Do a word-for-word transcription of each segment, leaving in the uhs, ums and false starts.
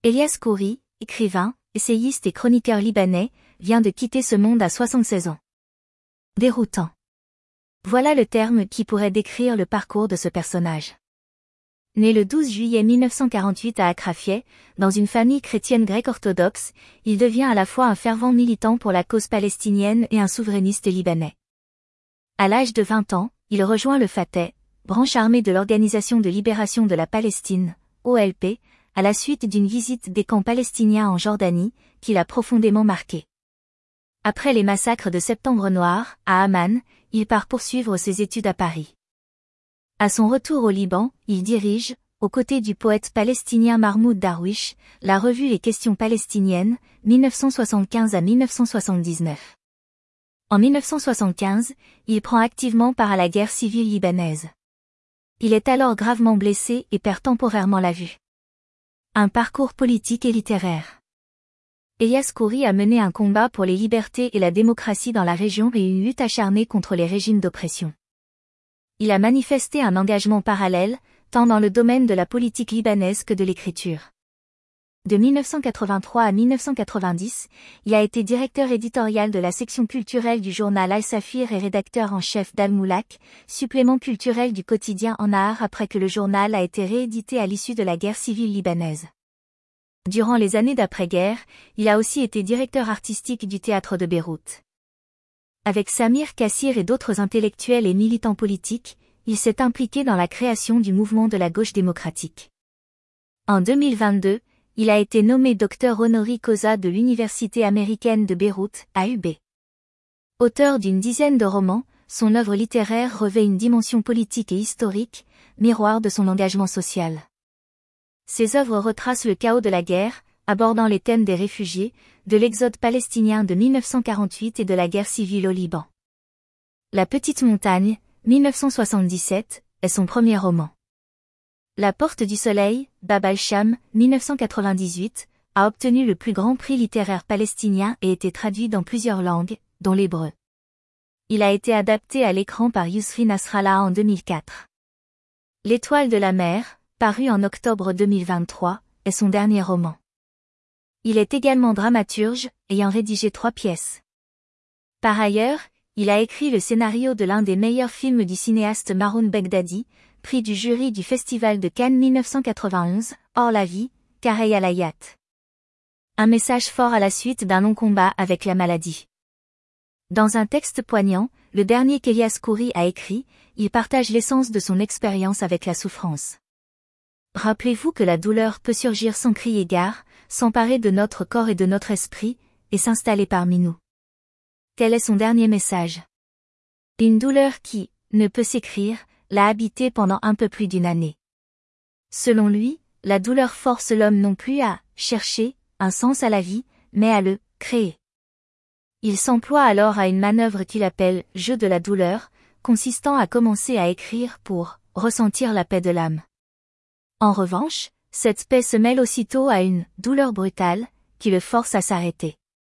Elias Khoury, écrivain, essayiste et chroniqueur libanais, vient de quitter ce monde à soixante-seize ans. Déroutant. Voilà le terme qui pourrait décrire le parcours de ce personnage. Né le douze juillet mille neuf cent quarante-huit à Acrafieh, dans une famille chrétienne grecque orthodoxe, il devient à la fois un fervent militant pour la cause palestinienne et un souverainiste libanais. À l'âge de vingt ans, il rejoint le Fateh, branche armée de l'Organisation de libération de la Palestine, O L P, à la suite d'une visite des camps palestiniens en Jordanie, qui l'a profondément marqué. Après les massacres de Septembre Noir, à Amman, il part poursuivre ses études à Paris. À son retour au Liban, il dirige, aux côtés du poète palestinien Mahmoud Darwish, la revue Les Questions palestiniennes, mille neuf cent soixante-quinze à mille neuf cent soixante-dix-neuf. En mille neuf cent soixante-quinze, il prend activement part à la guerre civile libanaise. Il est alors gravement blessé et perd temporairement la vue. Un parcours politique et littéraire. Elias Khoury a mené un combat pour les libertés et la démocratie dans la région et une lutte acharnée contre les régimes d'oppression. Il a manifesté un engagement parallèle, tant dans le domaine de la politique libanaise que de l'écriture. De mille neuf cent quatre-vingt-trois à mille neuf cent quatre-vingt-dix, il a été directeur éditorial de la section culturelle du journal Al-Safir et rédacteur en chef d'Al-Moulak, supplément culturel du quotidien An-Nahar après que le journal a été réédité à l'issue de la guerre civile libanaise. Durant les années d'après-guerre, il a aussi été directeur artistique du théâtre de Beyrouth. Avec Samir Kassir et d'autres intellectuels et militants politiques, il s'est impliqué dans la création du mouvement de la gauche démocratique. En deux mille vingt-deux, il a été nommé docteur honoris causa de l'Université américaine de Beyrouth, A U B. Auteur d'une dizaine de romans, son œuvre littéraire revêt une dimension politique et historique, miroir de son engagement social. Ses œuvres retracent le chaos de la guerre, abordant les thèmes des réfugiés, de l'exode palestinien de mille neuf cent quarante-huit et de la guerre civile au Liban. La Petite Montagne, mille neuf cent soixante-dix-sept, est son premier roman. La Porte du Soleil, Bab al-Sham, mille neuf cent quatre-vingt-dix-huit, a obtenu le plus grand prix littéraire palestinien et été traduit dans plusieurs langues, dont l'hébreu. Il a été adapté à l'écran par Yousri Nasrallah en deux mille quatre. L'Étoile de la mer, paru en octobre deux mille vingt-trois, est son dernier roman. Il est également dramaturge, ayant rédigé trois pièces. Par ailleurs, il a écrit le scénario de l'un des meilleurs films du cinéaste Maroun Begdadi, prix du jury du Festival de Cannes mille neuf cent quatre-vingt-onze, Hors la vie, Karey al-Hayat. Un message fort à la suite d'un long combat avec la maladie. Dans un texte poignant, le dernier qu'Elias Khoury a écrit, il partage l'essence de son expérience avec la souffrance. Rappelez-vous que la douleur peut surgir sans crier gare, s'emparer de notre corps et de notre esprit, et s'installer parmi nous. Tel est son dernier message. Une douleur qui, ne peut s'écrire, l'a habité pendant un peu plus d'une année. Selon lui, la douleur force l'homme non plus à chercher un sens à la vie, mais à le créer. Il s'emploie alors à une manœuvre qu'il appelle « jeu de la douleur », consistant à commencer à écrire pour ressentir la paix de l'âme. En revanche, cette paix se mêle aussitôt à une douleur brutale, qui le force à s'arrêter.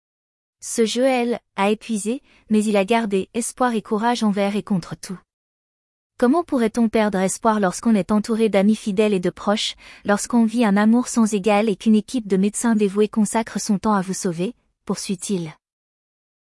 Ce jeu, elle, a épuisé, mais il a gardé espoir et courage envers et contre tout. Comment pourrait-on perdre espoir lorsqu'on est entouré d'amis fidèles et de proches, lorsqu'on vit un amour sans égal et qu'une équipe de médecins dévoués consacre son temps à vous sauver, poursuit-il.